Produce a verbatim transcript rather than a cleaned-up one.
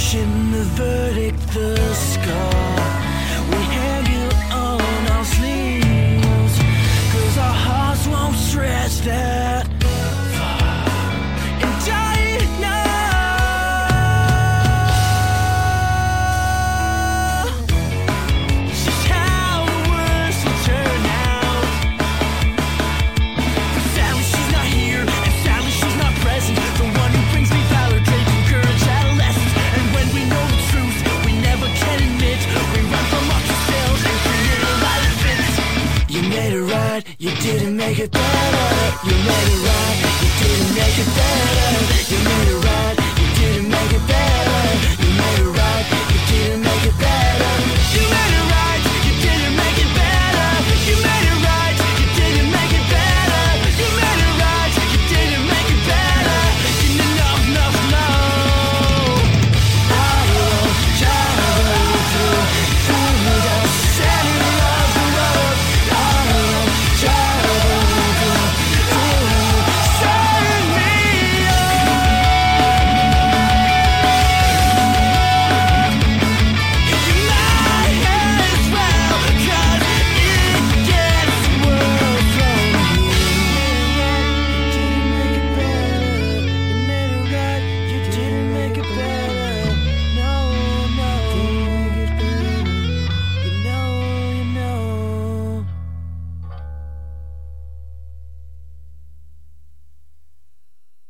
execution, the verdict, the scar. We hang you on our sleeves, cause our hearts won't stretch that far. And I know just how the worst will turn out. But sadly she's not here, and sadly she's not present. The one who brings me valor, draped in courage, adolescence. And when we know the truth, we never can admit. We run from ourselves and create a lie that fits. You made it right, you didn't make it better. You made it right, you didn't make it better. You made it right.